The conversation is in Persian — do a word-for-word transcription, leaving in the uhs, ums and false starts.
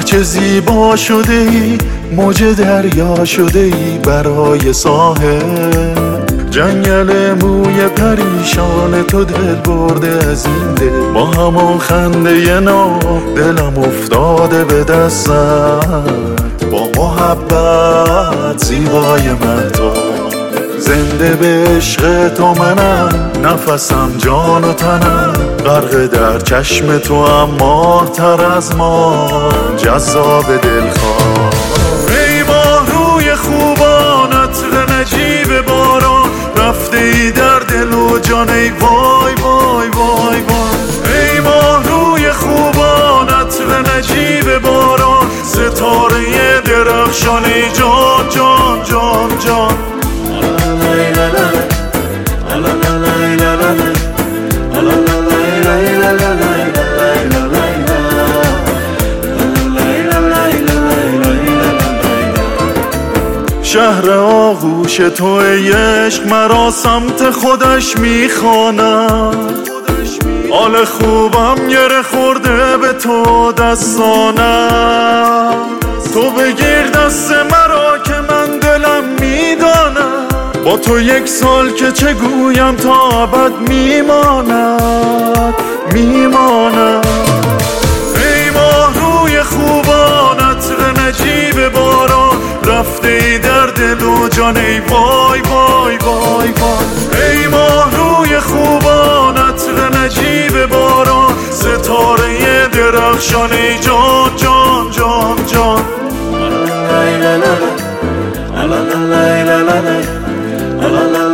چه زیبا شده ای، موج دریا شده ای برای ساحل. جنگل موی پریشان تو دل برده از این دل، با همون خنده ناب دلم افتاده به دستت. با محبت زیبای مهتاب، زنده به عشق تو منم، نفسم جان و تنم، غرق در چشم تو اما تر از ما جذاب دلخواه. ای ماه روی خوبانت به نجیب باران، رفته ای در دل و جان ای وای وای وای وای. ای ماه روی خوبانت به نجیب باران، ستاره درخشانی جان جان جان جان. شهر آغوش تو ای عشق مرا سمت خودش میخواند، حال خوبم گره خورده به تو دستانم. تو بگیر دست مرا که من دلم میدانم، با تو یک سال که چه گویم تا ابد میماند میماند. ای ماه روی خوبانت به نجیب باران، رفته ای در دل و جان ای وای وای وای وای. ای ماه روی خوبانت به نجیب باران، ستاره درخشانی جان جان جان جان. La la la la la la la la la la la la la.